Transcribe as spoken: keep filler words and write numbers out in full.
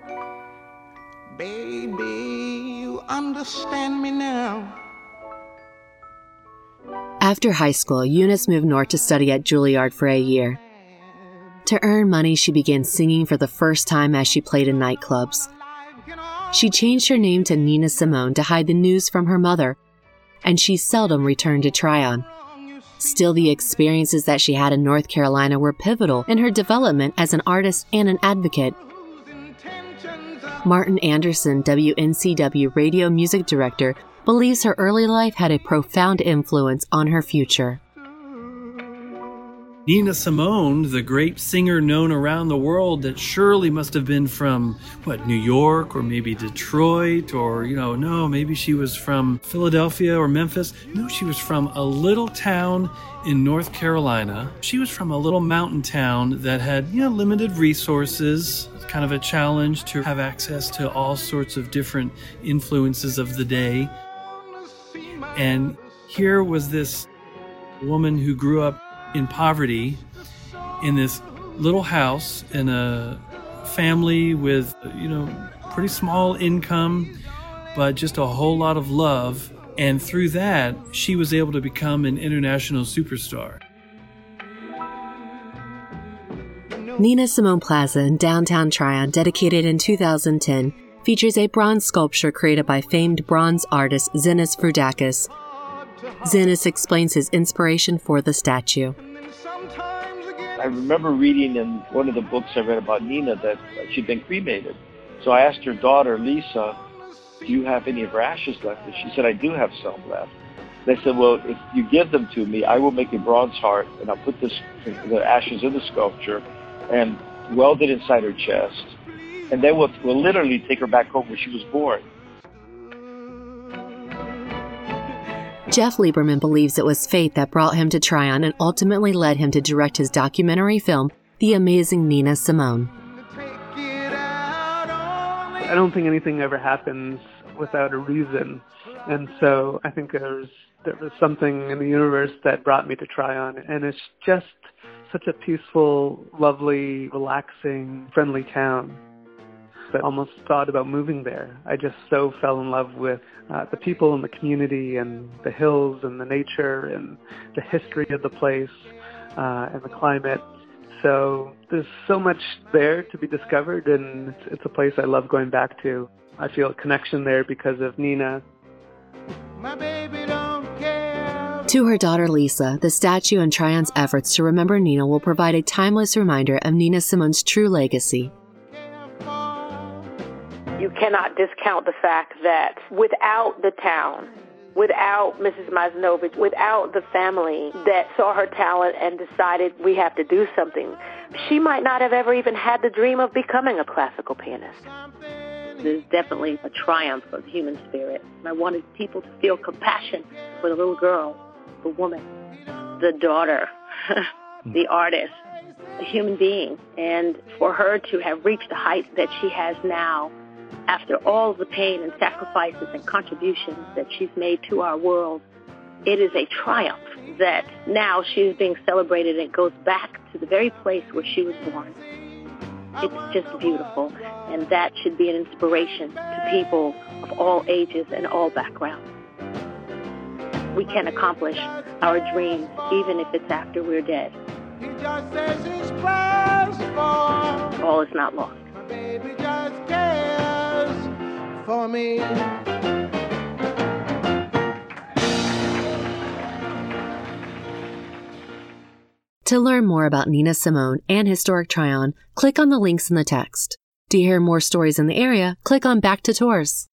Baby, you understand me now. After high school, Eunice moved north to study at Juilliard for a year. To earn money, she began singing for the first time as she played in nightclubs. She changed her name to Nina Simone to hide the news from her mother, and she seldom returned to Tryon. Still, the experiences that she had in North Carolina were pivotal in her development as an artist and an advocate. Martin Anderson, W N C W radio music director, believes her early life had a profound influence on her future. Nina Simone, the great singer known around the world, that surely must have been from, what, New York or maybe Detroit or, you know, no, maybe she was from Philadelphia or Memphis. No, she was from a little town in North Carolina. She was from a little mountain town that had, you know, limited resources, kind of a challenge to have access to all sorts of different influences of the day. And here was this woman who grew up in poverty in this little house in a family with, you know, pretty small income, but just a whole lot of love. And through that, she was able to become an international superstar. Nina Simone Plaza in downtown Tryon, dedicated in two thousand ten, features a bronze sculpture created by famed bronze artist Zenas Frudakis. Zenas explains his inspiration for the statue. I remember reading in one of the books I read about Nina that she'd been cremated. So I asked her daughter, Lisa, do you have any of her ashes left? And she said, I do have some left. They said, well, if you give them to me, I will make a bronze heart, and I'll put this, the ashes in the sculpture and weld it inside her chest. And then we'll, we'll literally take her back home where she was born. Jeff Lieberman believes it was fate that brought him to Tryon and ultimately led him to direct his documentary film, The Amazing Nina Simone. I don't think anything ever happens without a reason. And so I think there's, there was something in the universe that brought me to Tryon. And it's just such a peaceful, lovely, relaxing, friendly town. I almost thought about moving there. I just so fell in love with uh, the people and the community and the hills and the nature and the history of the place uh, and the climate. So there's so much there to be discovered, and it's, it's a place I love going back to. I feel a connection there because of Nina. My baby don't care. To her daughter Lisa, the statue and Tryon's efforts to remember Nina will provide a timeless reminder of Nina Simone's true legacy. You cannot discount the fact that without the town, without Missus Masnovich, without the family that saw her talent and decided we have to do something, she might not have ever even had the dream of becoming a classical pianist. There's definitely a triumph of human spirit. I wanted people to feel compassion for the little girl, the woman, the daughter, the artist, the human being, and for her to have reached the height that she has now, after all of the pain and sacrifices and contributions that she's made to our world, it is a triumph that now she's being celebrated and goes back to the very place where she was born. It's just beautiful, and that should be an inspiration to people of all ages and all backgrounds. We can accomplish our dreams even if it's after we're dead. All is not lost. Baby just cares for me. To learn more about Nina Simone and Historic Tryon, click on the links in the text. To hear more stories in the area, click on Back to Tours.